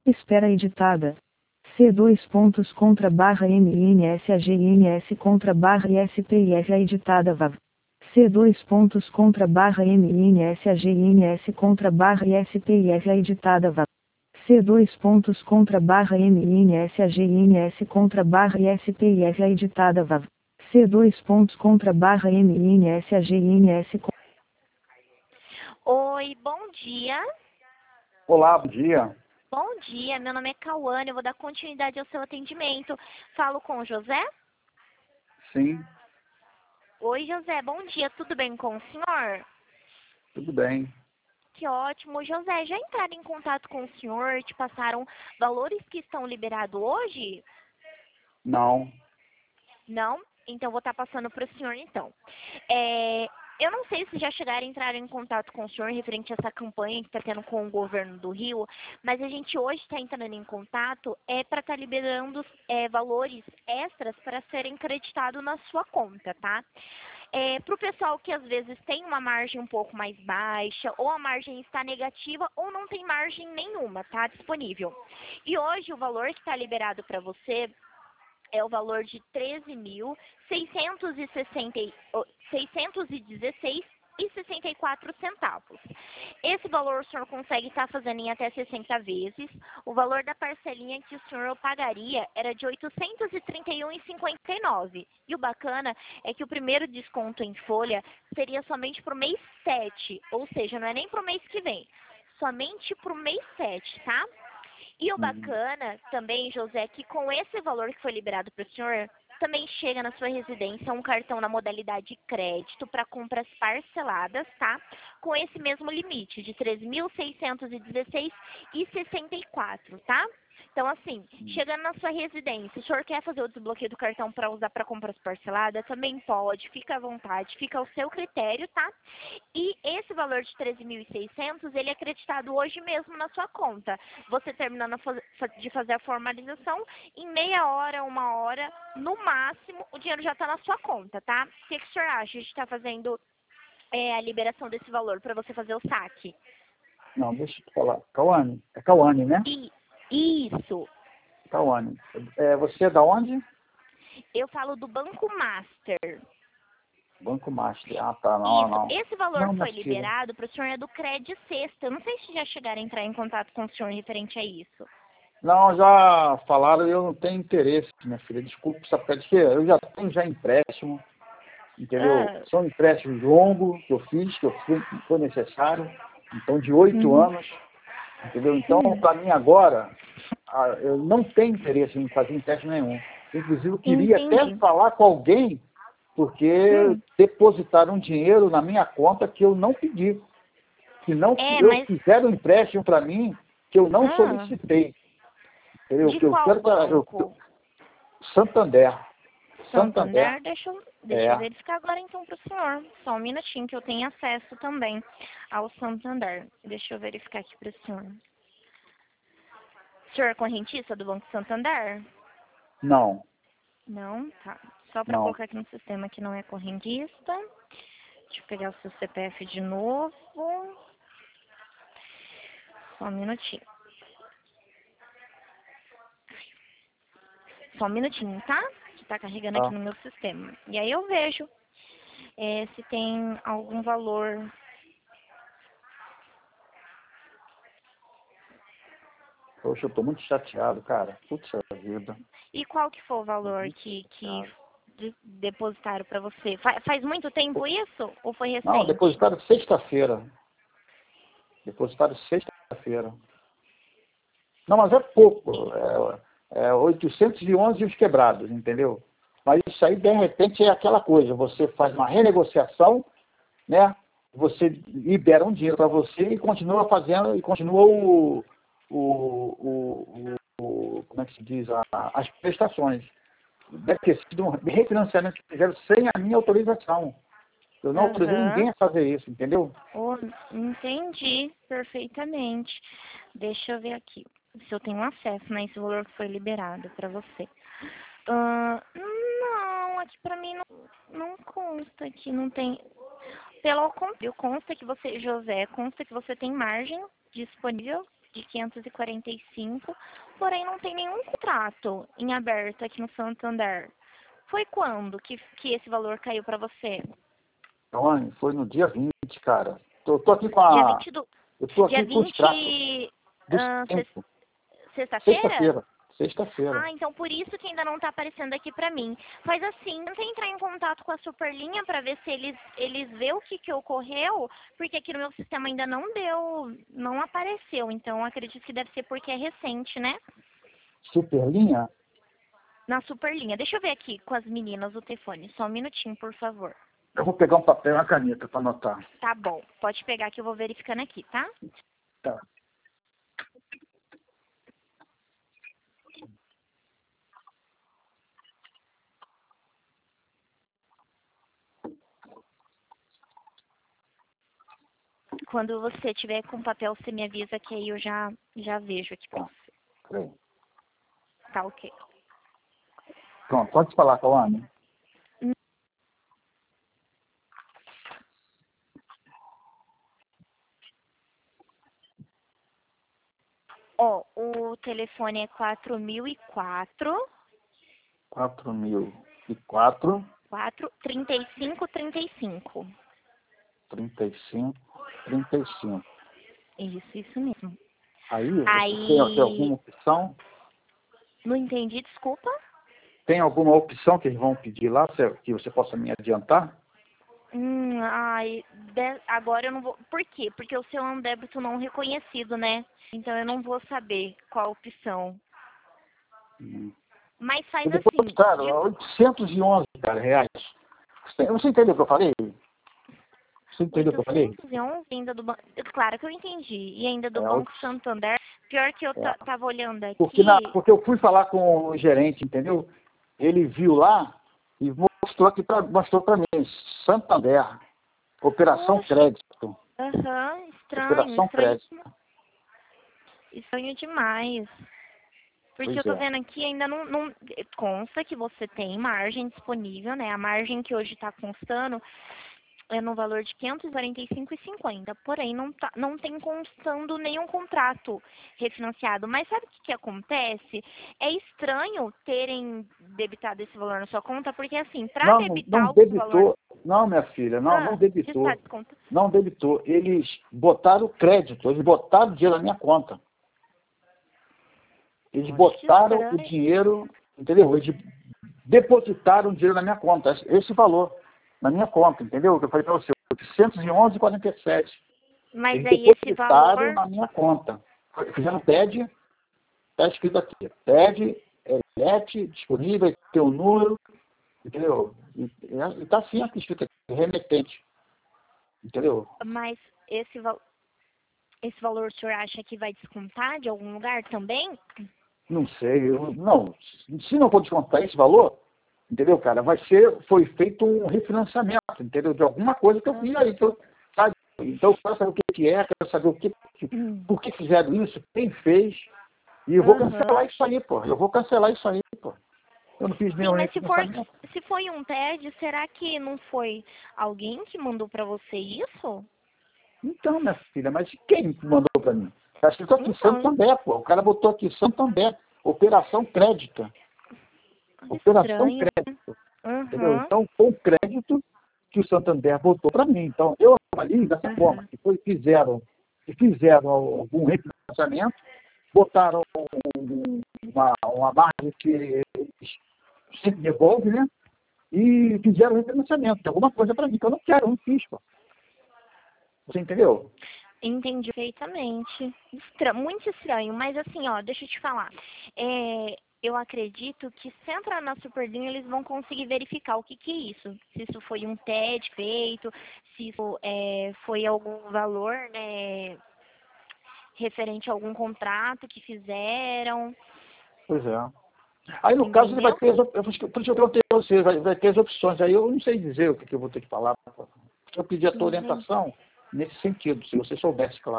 Espera editada. C dois pontos contra barra MINSAGINS contra barra ISPIF editada VAV. C dois pontos contra barra MINSAGINS contra barra ISPIF editada VAV. C dois pontos contra barra MINSAGINS contra barra ISPIF editada VAV. C dois pontos contra barra MINSAGINS. Oi, bom dia. Olá, bom dia. Bom dia, meu nome é Cauane, eu vou dar continuidade ao seu atendimento. Falo com o José? Sim, Oi, José, bom dia, tudo bem com o senhor? tudo bem. Que ótimo. José, já entraram em contato com o senhor? Te passaram valores que estão liberados hoje? Não, Não? Então, vou estar passando para o senhor, então. Eu não sei se já chegaram a entrar em contato com o senhor referente a essa campanha que está tendo com o governo do Rio, mas a gente hoje está entrando em contato para estar liberando valores extras para serem creditados na sua conta, tá? Para o pessoal que às vezes tem uma margem um pouco mais baixa, ou a margem está negativa, ou não tem margem nenhuma, tá? Disponível. E hoje o valor que está liberado para você é o valor de R$ 13.616,64. Esse valor o senhor consegue estar fazendo em até 60 vezes. O valor da parcelinha que o senhor pagaria era de R$ 831,59. E o bacana é que o primeiro desconto em folha seria somente para o mês 7, ou seja, não é nem para o mês que vem, somente para o mês 7, tá? E o bacana também, José, que com esse valor que foi liberado para o senhor, também chega na sua residência um cartão na modalidade crédito para compras parceladas, tá? Com esse mesmo limite de R$ 3.616,64, tá? Então, assim, chegando na sua residência, o senhor quer fazer o desbloqueio do cartão para usar para compras parceladas? Também pode, fica à vontade, fica ao seu critério, tá? E esse valor de 13.600, ele é acreditado hoje mesmo na sua conta. Você terminando de fazer a formalização, em meia hora, uma hora, no máximo, o dinheiro já está na sua conta, tá? O que o senhor acha de estar fazendo a liberação desse valor para você fazer o saque? não, deixa eu te falar. Cauane, é Cauane, né? Isso. Cauane. Você é da onde? Eu falo do Banco Master. Banco Master. Ah, tá, não, Isso. não. Esse valor Não, que foi mas tira. liberado para o senhor é do Cred Sexta. Eu não sei se já chegaram a entrar em contato com o senhor referente a isso. Não, já falaram e eu não tenho interesse, minha filha. Desculpe, sabe por quê? Eu já tenho empréstimo, entendeu? Ah, São empréstimos longos que eu fiz, foi necessário. Então, de 8 anos, entendeu? Então, para mim agora, eu não tenho interesse em fazer empréstimo nenhum. Inclusive, eu queria até entendi. falar com alguém, porque depositaram dinheiro na minha conta que eu não pedi. Que não Mas... fizeram um empréstimo para mim que eu não Ah, solicitei. Entendeu? de Que eu qual quero banco? Santander. Santander. Santander? Deixa eu É. verificar agora então para o senhor. Só um minutinho que eu tenho acesso também ao Santander. Deixa eu verificar aqui para o senhor. O senhor é correntista do Banco Santander? Não, Não? Tá. Só para não. colocar aqui no sistema que não é correntista. Deixa eu pegar o seu CPF de novo. Só um minutinho. Só um minutinho, tá? Que tá carregando aqui Tá. no meu sistema. E aí eu vejo se tem algum valor. Poxa, eu tô muito chateado, cara. Putz vida. E qual que foi o valor Muito que chateado. depositaram para você? Faz muito tempo isso? Ou foi Não, recente? depositaram sexta-feira. Depositaram sexta-feira. Não, mas é pouco. É 811 e os quebrados, entendeu? Mas isso aí, de repente, é aquela coisa. Você faz uma renegociação, né? Você libera um dinheiro para você e continua fazendo, e continua como é que se diz, as prestações. Deve ter sido um refinanciamento que fizeram sem a minha autorização. Eu não autorizei Aham. ninguém a fazer isso, entendeu? Oh, entendi perfeitamente. Deixa eu ver aqui se eu tenho acesso nesse valor que foi liberado para você. Não, aqui para mim não consta aqui, não tem. Pelo contrário, consta que você, José, consta que você tem margem disponível de 545, porém não tem nenhum contrato em aberto aqui no Santander. Foi quando que esse valor caiu para você? Então, foi no dia 20, cara. Tô aqui com Dia a... 20 do... Eu tô Dia aqui com o 20... extrato do ah, tempo. Sexta-feira? Sexta-feira. Ah, então por isso que ainda não está aparecendo aqui para mim. Faz assim, tenta entrar em contato com a Superlinha para ver se eles vê o que ocorreu, porque aqui no meu sistema ainda não apareceu. Então acredito que deve ser porque é recente, né? Superlinha? Na Superlinha. Deixa eu ver aqui com as meninas o telefone. Só um minutinho, por favor. Eu vou pegar um papel e uma caneta para anotar. Tá bom. Pode pegar que eu vou verificando aqui, tá? Tá. Quando você tiver com papel, você me avisa que aí eu já vejo aqui pra Tá. você. Peraí. Tá ok. Pronto, pode falar, Cauane. Ó, o telefone é 4004 4004 3535. 3535. Isso mesmo. Aí, você Aí, tem alguma opção? não entendi, desculpa. Tem alguma opção que eles vão pedir lá, que você possa me adiantar? Agora eu não vou. Por quê? Porque o seu é um débito não reconhecido, né? Então eu não vou saber qual a opção. Mas faz E depois, assim. cara, 811, cara, reais. Você entendeu o que eu falei? Você entendeu o que eu falei? 811 ainda do banco. Claro que eu entendi. E ainda do É, Banco Santander. Pior que eu É. tava olhando aqui. Porque eu fui falar com o gerente, entendeu? Ele viu lá e mostrou para mim, Santander, Operação Poxa. Crédito. Aham, Operação Crédito. Estranho demais. Porque eu tô vendo aqui ainda não consta que você tem margem disponível, né? A margem que hoje está constando é no valor de R$ 545,50. Porém, não tem constando nenhum contrato refinanciado. Mas sabe o que acontece? É estranho terem debitado esse valor na sua conta, porque assim, para debitar Não o debitou. valor... Não, minha filha, não debitou. Está desconto. Não debitou. Eles botaram crédito, eles botaram dinheiro na minha conta. Eles botaram o dinheiro, entendeu? Eles depositaram o dinheiro na minha conta, esse valor, na minha conta, entendeu? Eu falei para você, 811,47. Mas Eles aí esse depositaram valor... na minha conta. Fizeram TED, está escrito aqui, TED, LET, disponível, tem um número, entendeu? E está assim aqui escrito aqui, remetente, entendeu? Mas esse valor o senhor acha que vai descontar de algum lugar também? Não sei, não. Se não for descontar esse valor, entendeu, cara? Foi feito um refinanciamento, entendeu? De alguma coisa que eu fiz aí, sabe? Então eu quero saber o que é, quero saber por que fizeram isso, quem fez, e eu vou cancelar isso aí, pô. Eu vou cancelar isso aí, pô. Eu não fiz nenhum refinanciamento. Se foi um TED, será que não foi alguém que mandou para você isso? Então, minha filha, mas quem mandou para mim? Está escrito aqui, Santander, pô. O cara botou aqui, Santander, Operação Crédito. Operação Crédito. Entendeu? Então, foi um crédito que o Santander botou para mim. Então, eu avalio dessa forma, que fizeram algum refinanciamento, botaram uma margem que eles sempre devolvem, né? E fizeram refinanciamento de alguma coisa para mim, que eu não quero, eu não fiz, pô. Você entendeu? Entendi perfeitamente. Muito estranho, mas assim, ó, deixa eu te falar. Eu acredito que se entrar na Superlinha, eles vão conseguir verificar o que é isso. Se isso foi um TED feito, se isso foi algum valor, né, referente a algum contrato que fizeram. Pois é. Aí, no caso, ele vai ter, por isso que eu perguntei a você, vai ter as opções. Aí eu não sei dizer o que eu vou ter que falar. Eu pedi a tua orientação nesse sentido, se você soubesse, claro.